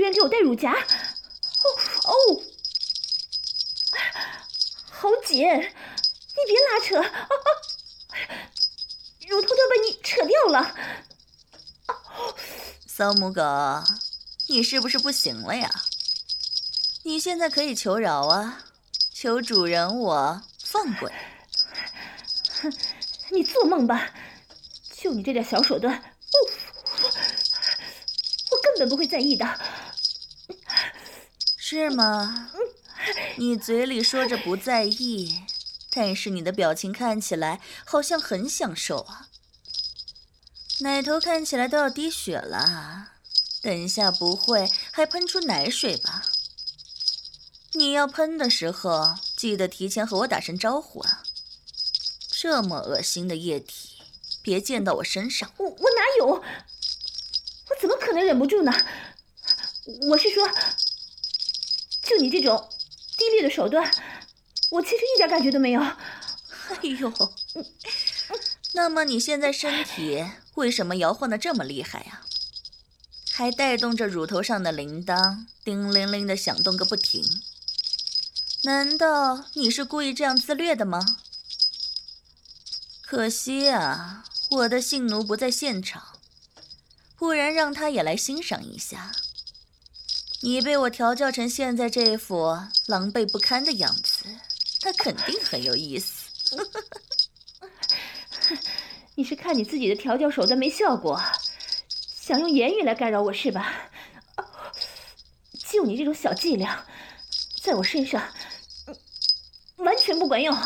然给我戴乳夹，哦，好紧，你别拉扯，乳头都被你扯掉了。 骚母狗，你是不是不行了呀？你现在可以求饶啊，求主人我放过你。 你做梦吧！就你这点小手段，我根本不会在意的。 是吗？你嘴里说着不在意，但是你的表情看起来好像很享受啊。奶头看起来都要滴血了，等一下不会还喷出奶水吧？你要喷的时候，记得提前和我打声招呼啊！这么恶心的液体，别溅到我身上。 我哪有？我怎么可能忍不住呢？我是说，就你这种低劣的手段，我其实一点感觉都没有。 哎呦，那么你现在身体为什么摇晃得这么厉害呀？还带动着乳头上的铃铛，叮铃铃地响动个不停。难道你是故意这样自虐的吗？可惜啊，我的性奴不在现场，不然让他也来欣赏一下。你被我调教成现在这副狼狈不堪的样子，他肯定很有意思。 你是看你自己的调教手段没效果，想用言语来干扰我是吧？就你这种小伎俩，在我身上完全不管用。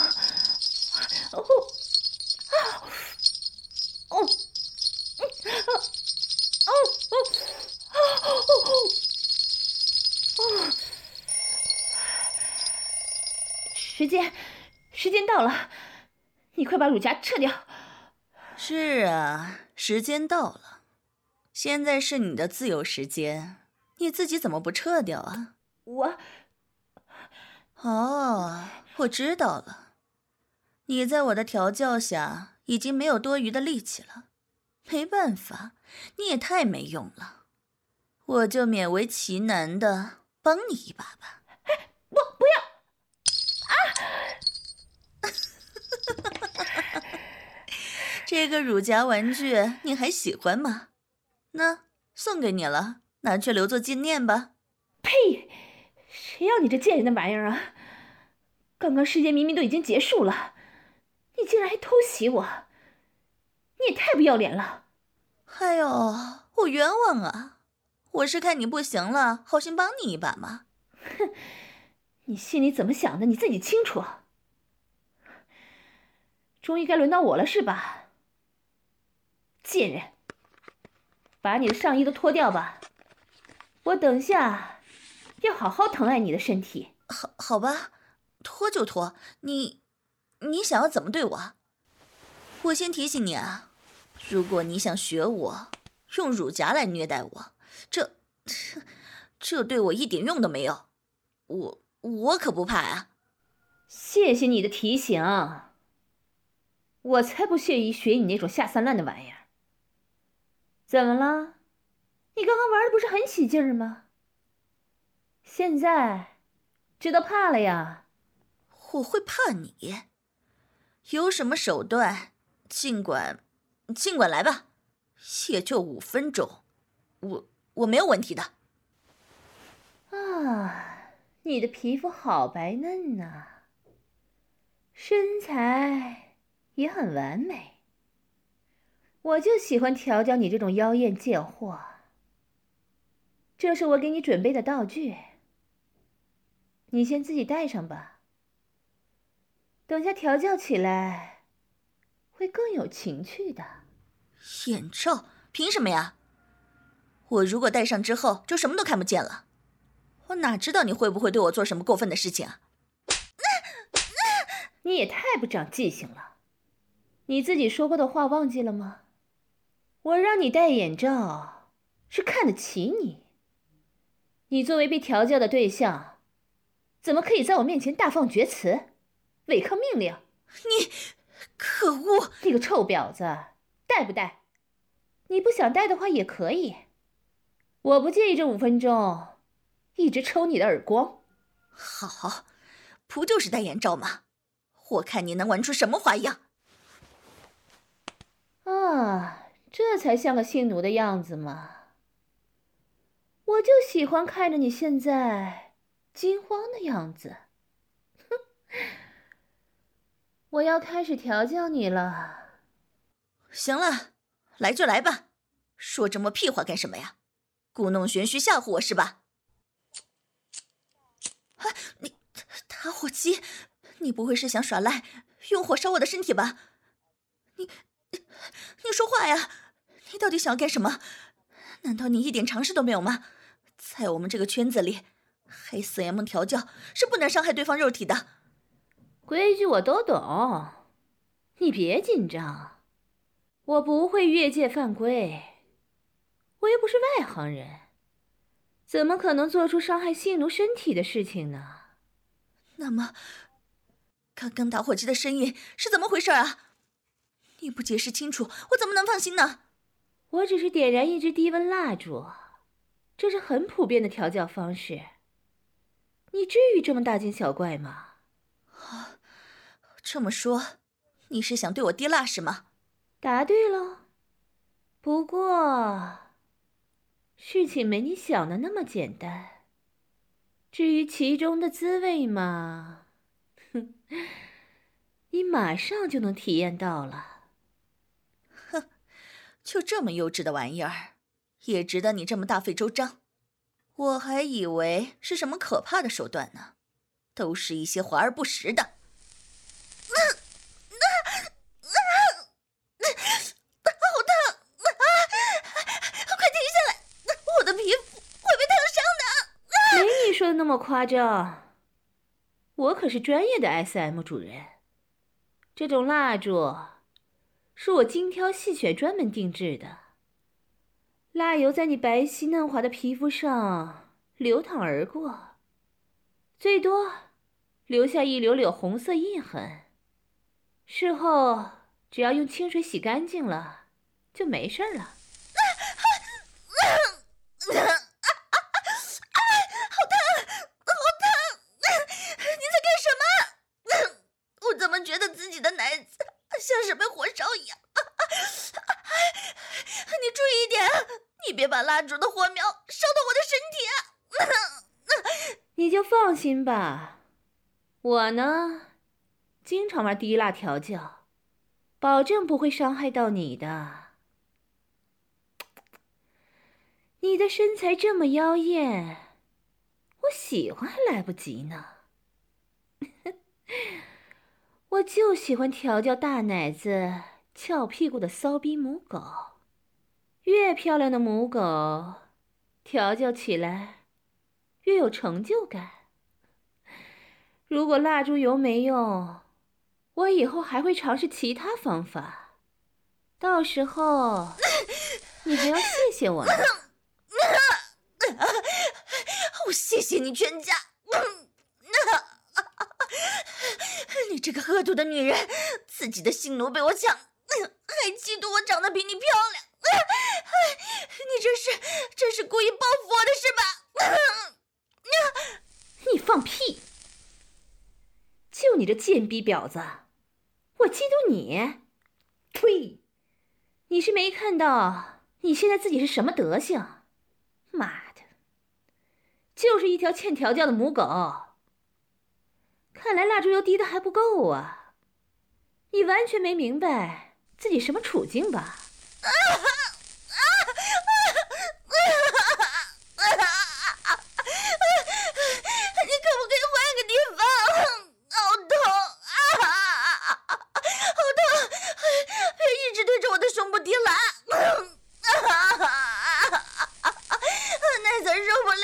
时间到了，你快把乳夹撤掉。 是啊，时间到了，现在是你的自由时间，你自己怎么不撤掉啊？我知道了，你在我的调教下已经没有多余的力气了，没办法，你也太没用了，我就勉为其难的帮你一把吧。 不要这个乳夹玩具你还喜欢吗？那送给你了，拿去留作纪念吧。 呸！谁要你这贱人的玩意儿啊！刚刚时间明明都已经结束了，你竟然还偷袭我，你也太不要脸了！ 哎呦，我冤枉啊！我是看你不行了，好心帮你一把嘛。 哼，你心里怎么想的你自己清楚。终于该轮到我了是吧？贱人，把你的上衣都脱掉吧，我等下要好好疼爱你的身体。 好吧，脱就脱，你想要怎么对我？我先提醒你啊，如果你想学我用乳夹来虐待我，这对我一点用都没有，我可不怕啊。 谢谢你的提醒，我才不屑于学你那种下三滥的玩意儿。怎么了？你刚刚玩的不是很起劲儿吗？现在知道怕了呀？ 我会怕你？有什么手段，尽管来吧，也就5分钟，我没有问题的。 啊，你的皮肤好白嫩呐，身材也很完美。我就喜欢调教你这种妖艳贱货。这是我给你准备的道具，你先自己戴上吧。等下调教起来会更有情趣的。 眼罩？凭什么呀？我如果戴上之后就什么都看不见了，我哪知道你会不会对我做什么过分的事情啊？ 你也太不长记性了，你自己说过的话忘记了吗？我让你戴眼罩是看得起你，你作为被调教的对象，怎么可以在我面前大放厥词，违抗命令？ 你可恶！ 你个臭婊子，戴不戴？你不想戴的话也可以，我不介意这5分钟一直抽你的耳光。 好，不就是戴眼罩吗？我看你能玩出什么花样。 啊，这才像个性奴的样子嘛。我就喜欢看着你现在惊慌的样子。哼，我要开始调教你了。 行了，来就来吧，说这么屁话干什么呀？故弄玄虚吓唬我是吧？你打火机，你不会是想耍赖，用火烧我的身体吧？你说话呀！你到底想要干什么？难道你一点常识都没有吗？在我们这个圈子里，黑色眼梦调教是不能伤害对方肉体的。 规矩我都懂，你别紧张，我不会越界犯规，我又不是外行人，怎么可能做出伤害性奴身体的事情呢？ 那么，刚刚打火机的声音是怎么回事啊？你不解释清楚，我怎么能放心呢？ 我只是点燃一支低温蜡烛，这是很普遍的调教方式。你至于这么大惊小怪吗？ 这么说，你是想对我滴蜡是吗？ 答对了。不过，事情没你想的那么简单。至于其中的滋味嘛，哼，你马上就能体验到了。 哼，就这么幼稚的玩意儿，也值得你这么大费周章？我还以为是什么可怕的手段呢，都是一些华而不实的。好烫！快停下来！我的皮肤会被烫伤的。 没你说的那么夸张，我可是专业的 SM 主人。这种蜡烛是我精挑细选专门定制的，蜡油在你白皙嫩滑的皮肤上流淌而过，最多留下一绺绺红色印痕。事后只要用清水洗干净了，就没事了。 你在干什么？我怎么觉得自己的奶子像是被火烧一样？你注意一点，你别把蜡烛的火苗烧到我的身体啊！ 你就放心吧，我呢，经常玩滴蜡调教，保证不会伤害到你的。你的身材这么妖艳，我喜欢还来不及呢。我就喜欢调教大奶子、翘屁股的骚逼母狗。越漂亮的母狗，调教起来越有成就感。如果蜡烛油没用，我以后还会尝试其他方法。到时候，你还要谢谢我呢。 我谢谢你全家。你这个恶毒的女人，自己的性奴被我抢，还嫉妒我长得比你漂亮。你这是故意报复我的是吧？ 你放屁！就你这贱逼婊子，我嫉妒你？呸！你是没看到你现在自己是什么德行？妈的，就是一条欠调教的母狗。看来蜡烛油滴的还不够啊！你完全没明白自己什么处境吧？ 你可不可以换个地方？好痛啊！好痛！别一直对着我的胸部滴蜡，奶子受不了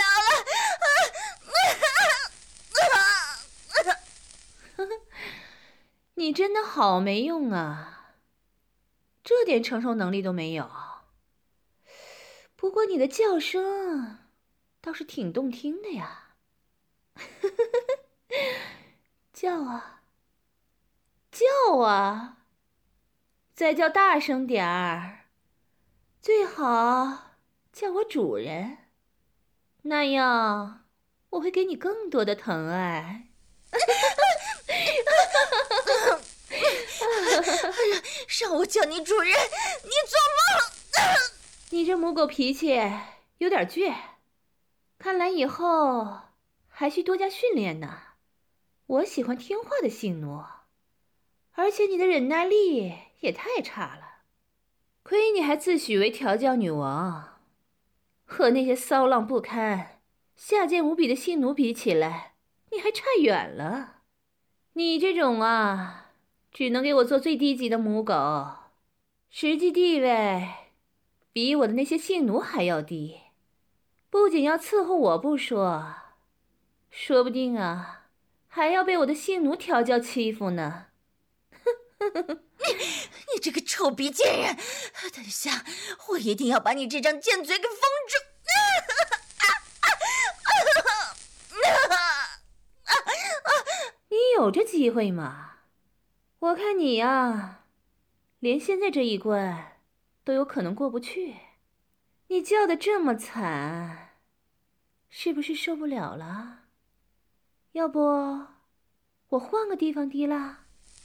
了。 你真的好没用啊，这点承受能力都没有。不过你的叫声倒是挺动听的呀。叫啊，叫啊，再叫大声点儿，最好叫我主人，那样我会给你更多的疼爱。 让我叫你主人，你做梦！ 你这母狗脾气有点倔，看来以后还需多加训练呢。我喜欢听话的性奴，而且你的忍耐力也太差了，亏你还自诩为调教女王，和那些骚浪不堪、下贱无比的性奴比起来，你还差远了。你这种啊，只能给我做最低级的母狗，实际地位比我的那些性奴还要低，不仅要伺候我不说，说不定啊，还要被我的性奴调教欺负呢。 你这个臭逼贱人！等下，我一定要把你这张贱嘴给封住！ 你有这机会吗？我看你呀，连现在这一关都有可能过不去。你叫得这么惨，是不是受不了了？要不我换个地方滴啦？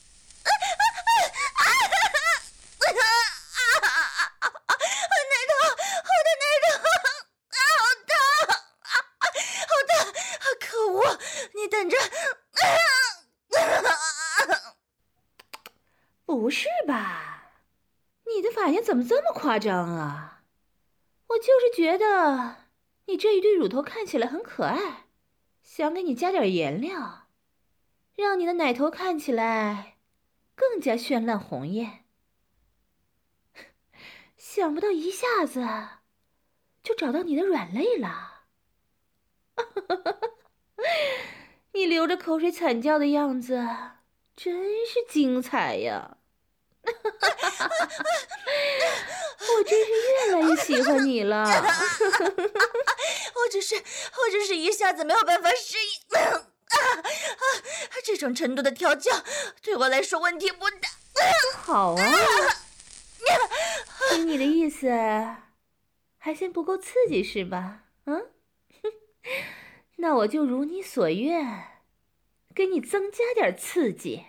不是吧？你的反应怎么这么夸张啊？我就是觉得你这一对乳头看起来很可爱，想给你加点颜料，让你的奶头看起来更加绚烂红艳。想不到一下子就找到你的软肋了。你流着口水惨叫的样子真是精彩呀。我真是越来越喜欢你了。 我只是一下子没有办法适应。这种程度的调教对我来说问题不大。 好啊，听你的意思，还嫌不够刺激是吧？嗯，那我就如你所愿，给你增加点刺激。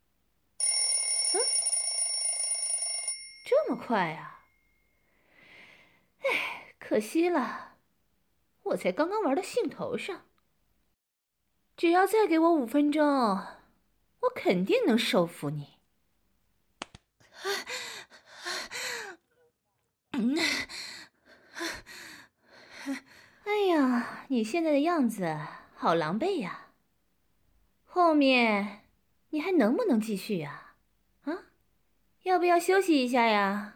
这么快啊？哎，可惜了，我才刚刚玩到兴头上。只要再给我5分钟，我肯定能收服你。哎呀，你现在的样子好狼狈呀！后面你还能不能继续呀？啊，要不要休息一下呀？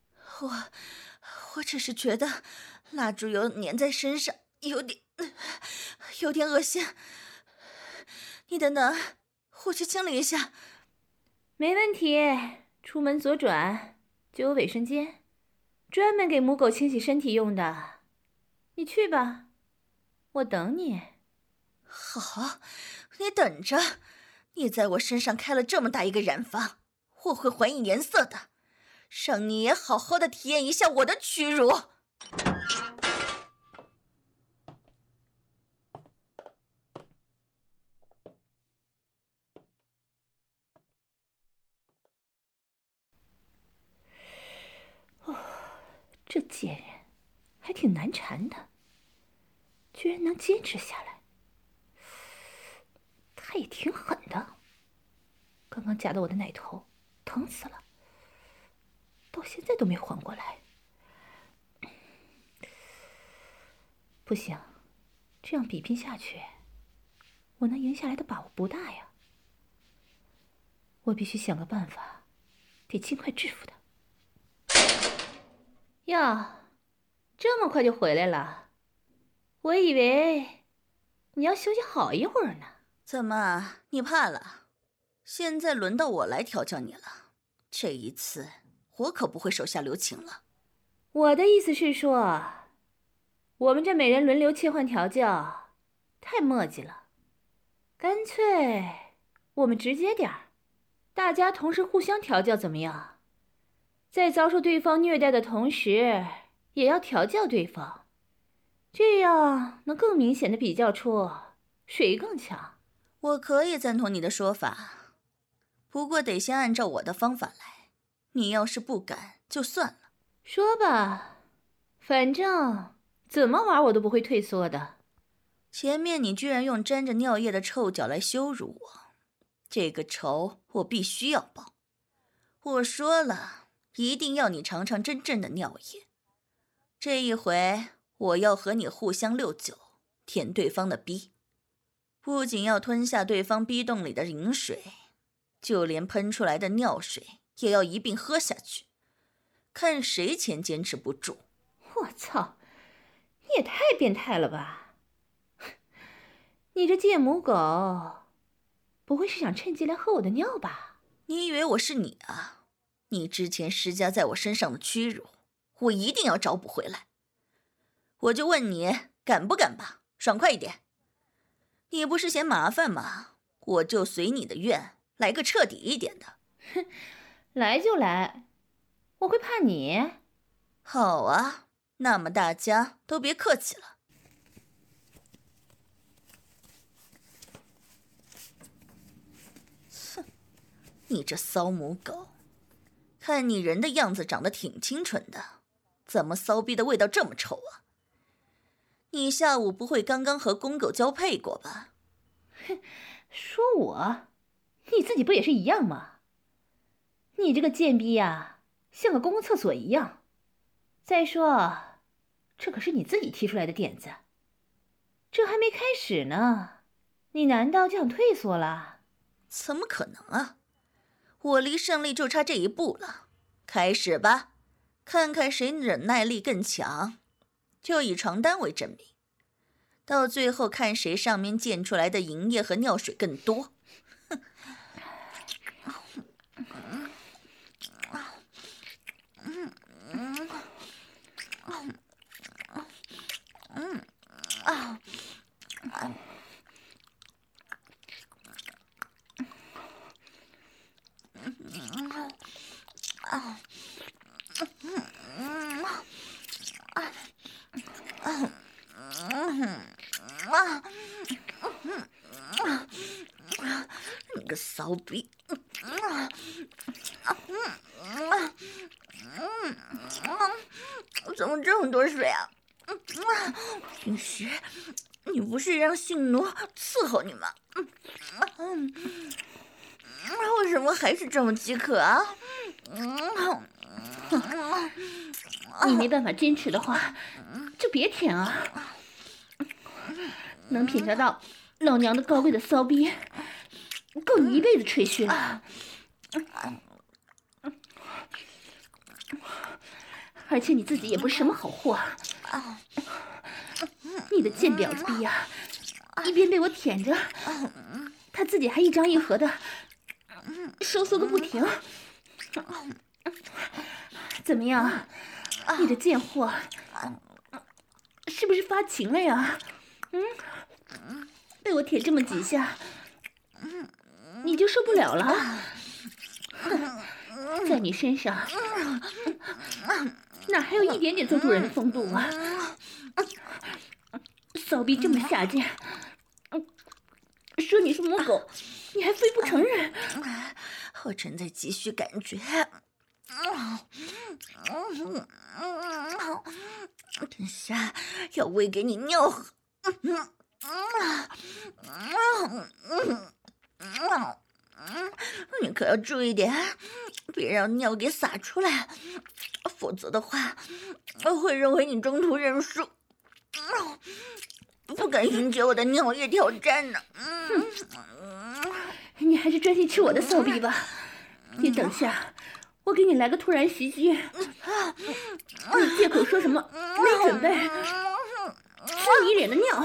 我只是觉得蜡烛油粘在身上有点恶心。你等等，我去清理一下。 没问题，出门左转就有卫生间，专门给母狗清洗身体用的。你去吧，我等你。 好，你等着。你在我身上开了这么大一个染坊，我会还你颜色的，让你也好好的体验一下我的屈辱。 这贱人还挺难缠的，居然能坚持下来。他也挺狠的，刚刚夹到我的奶头，疼死了，到现在都没缓过来。不行，这样比拼下去，我能赢下来的把握不大呀。我必须想个办法，得尽快制服他。哟，这么快就回来了？我以为你要休息好一会儿呢。 怎么，你怕了？现在轮到我来调教你了，这一次我可不会手下留情了。 我的意思是说，我们这每人轮流切换调教，太磨叽了。干脆我们直接点儿，大家同时互相调教怎么样？在遭受对方虐待的同时，也要调教对方， 这样能更明显的比较出谁更强。 我可以赞同你的说法，不过得先按照我的方法来。你要是不敢，就算了。 说吧，反正怎么玩我都不会退缩的。 前面你居然用沾着尿液的臭脚来羞辱我，这个仇我必须要报。我说了，一定要你尝尝真正的尿液。这一回，我要和你互相遛酒，舔对方的逼。不仅要吞下对方逼洞里的饮水，就连喷出来的尿水也要一并喝下去，看谁先坚持不住。 我操，你也太变态了吧！你这贱母狗，不会是想趁机来喝我的尿吧？ 你以为我是你啊？你之前施加在我身上的屈辱，我一定要找补回来。我就问你，敢不敢吧？爽快一点！你不是嫌麻烦吗？我就随你的愿，来个彻底一点的。 哼，来就来，我会怕你？ 好啊，那么大家都别客气了。哼，你这骚母狗，看你人的样子长得挺清纯的，怎么骚逼的味道这么臭啊？你下午不会刚刚和公狗交配过吧？ 哼，说我，你自己不也是一样吗？你这个贱逼呀，像个公共厕所一样。再说，这可是你自己提出来的点子，这还没开始呢，你难道就想退缩了？ 怎么可能啊！我离胜利就差这一步了。开始吧，看看谁忍耐力更强。就以床单为证明，到最后看谁上面溅出来的银液和尿水更多。你个骚逼！怎么这么多水啊？平时你不是让性奴伺候你吗？为什么还是这么饥渴啊？ 你没办法坚持的话，就别舔啊！能品尝到老娘的高贵的骚逼，够你一辈子吹嘘了。而且你自己也不是什么好货，你的贱婊子逼呀，一边被我舔着，他自己还一张一合的收缩个不停。怎么样，你的贱货是不是发情了呀？被我舔这么几下，你就受不了了？在你身上哪还有一点点做主人的风度啊？骚逼这么下贱，说你是母狗，你还非不承认？ 我正在急需感觉。等下要喂给你尿喝。你可要注意点，别让尿给洒出来，否则的话，我会认为你中途认输，不敢迎接我的尿液挑战呢。 你还是专心吃我的骚逼吧。你等下，我给你来个突然袭击。你借口说什么没准备，吃你一脸的尿。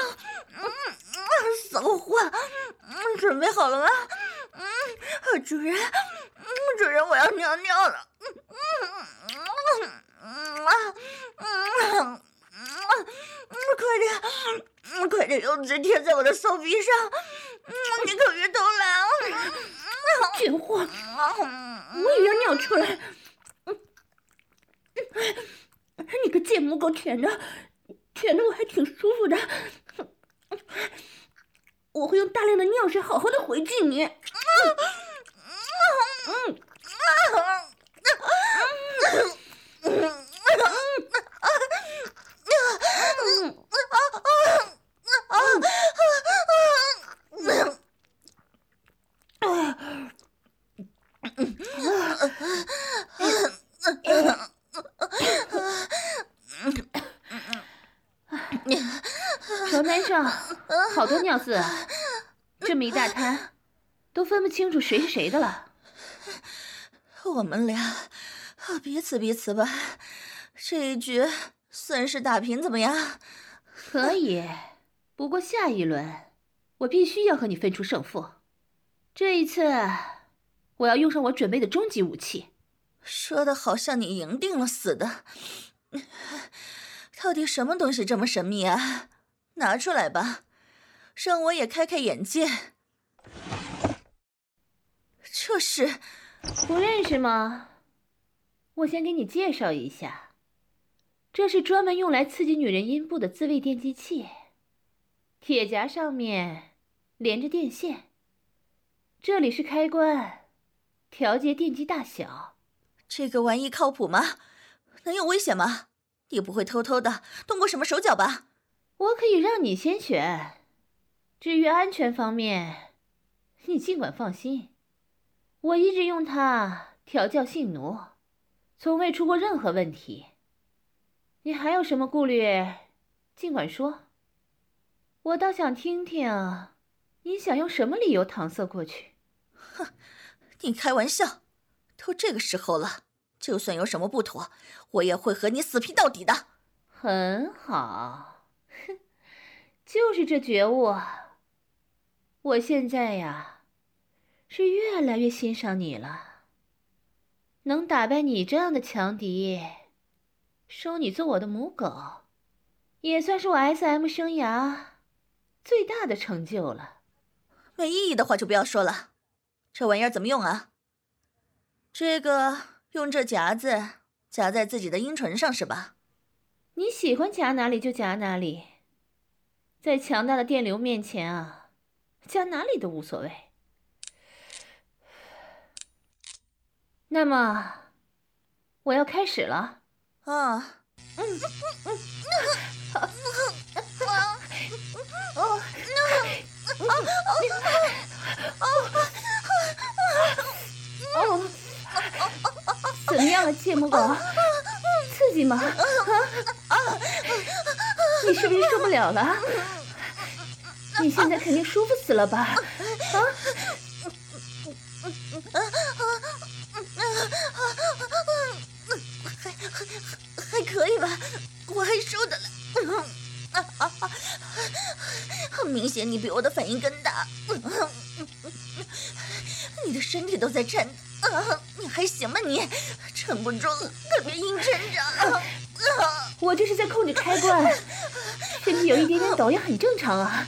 骚货，准备好了吗？主人，主人，我要尿尿了。快点用纸贴在我的骚逼上，你可别偷懒啊！ 贱货，我也要尿出来。你个贱母狗舔的， 舔得我还挺舒服的。我会用大量的尿水好好的回敬你。 床单上好多尿渍啊，这么一大滩，都分不清楚谁是谁的了。 我们俩彼此吧，这一局算是打平怎么样？ 可以，不过下一轮我必须要和你分出胜负。这一次我要用上我准备的终极武器。 说的好像你赢定了似的。到底什么东西这么神秘啊？拿出来吧，让我也开开眼界。这是…… 不认识吗？我先给你介绍一下，这是专门用来刺激女人阴部的自慰电击器，铁夹上面连着电线，这里是开关，调节电击大小。 这个玩意靠谱吗？能有危险吗？你不会偷偷的动过什么手脚吧？ 我可以让你先选，至于安全方面，你尽管放心。我一直用它调教性奴，从未出过任何问题。你还有什么顾虑，尽管说。我倒想听听，你想用什么理由搪塞过去。 哼，你开玩笑，都这个时候了，就算有什么不妥，我也会和你死拼到底的。 很好，哼，就是这觉悟。我现在呀，是越来越欣赏你了。能打败你这样的强敌，收你做我的母狗，也算是我 SM 生涯最大的成就了。 没意义的话就不要说了。这玩意儿怎么用啊？这个用这夹子夹在自己的阴唇上是吧？ 你喜欢夹哪里就夹哪里，在强大的电流面前啊，夹哪里都无所谓。那么，我要开始了。 啊， 怎么样了，芥末狗？刺激吗？你是不是受不了了？你现在肯定舒服死了吧？ 还可以吧，我还受得了。很明显，你比我的反应更大。你的身体都在颤抖，你还行吗？你撑不住了，可别硬撑着。 我这是在控制开关，身体有一点点抖也很正常啊。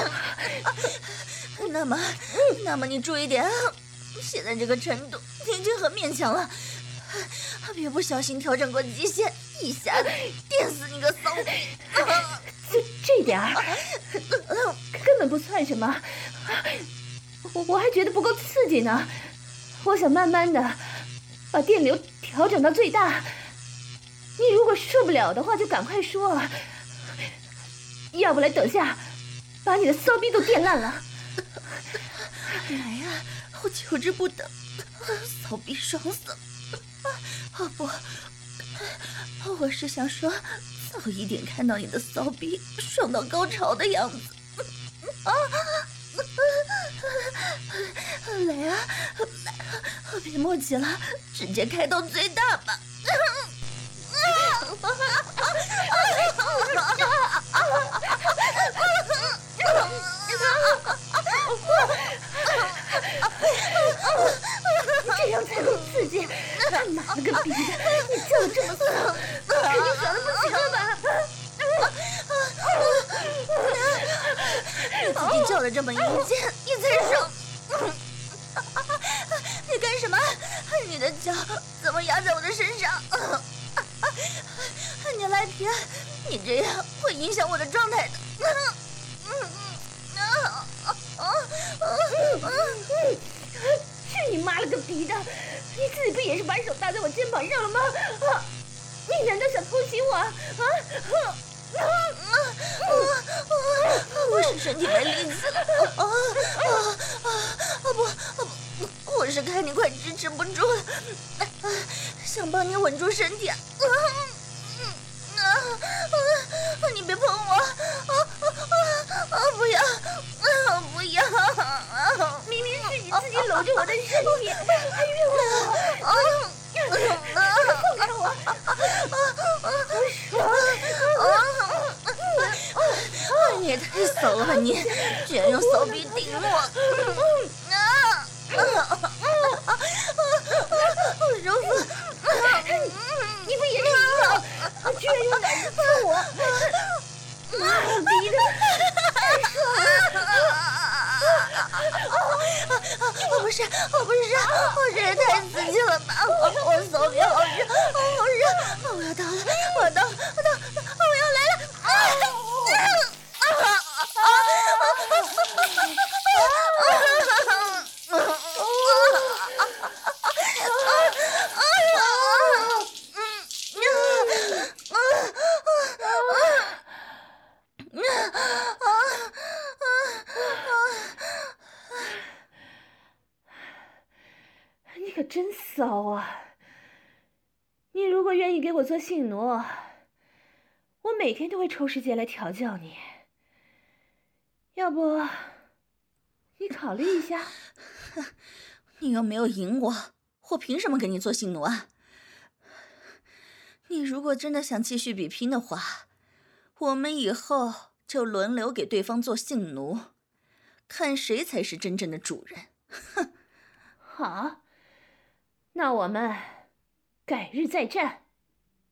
那么你注意点，现在这个程度已经很勉强了，别不小心调整过极限，一下子电死你个骚逼！ 就这点儿，根本不算什么。我还觉得不够刺激呢。我想慢慢的把电流调整到最大。你如果受不了的话，就赶快说，要不然等下把你的骚逼都电烂了。 来呀，我求之不得，骚逼爽死了！不，我是想说，早一点看到你的骚逼爽到高潮的样子。来啊，来，别墨迹了，直接开到最大吧！ 这样才够刺激！妈了个逼的，你叫得这么骚，肯定爽得不行了吧？ 你自己叫得这么淫贱，你才爽！你干什么？你的脚怎么压在我的身上？你赖皮！ 你这样会影响我的状态的。 去你妈了个逼的！你自己不也是把手搭在我肩膀上了吗？你难道想偷袭我？ 我是身体没力气了。不，我是看你快支持不住了，想帮你稳住身体。你别碰我！不要！不要！ 明明是你自己搂着我的身体，还冤枉我！放开我！ 你也太骚了，你居然用骚逼顶我！好舒服！ 你不也是一样？居然用奶子刺我！妈逼的！ 不是，这也太刺激了吧！我骚逼好热，好热！我要到了，我要来了！ 你可真骚啊！你如果愿意给我做性奴，我每天都会抽时间来调教你。要不，你考虑一下？ 你又没有赢我凭什么给你做性奴啊？你如果真的想继续比拼的话，我们以后就轮流给对方做性奴，看谁才是真正的主人。 好，那我们改日再战。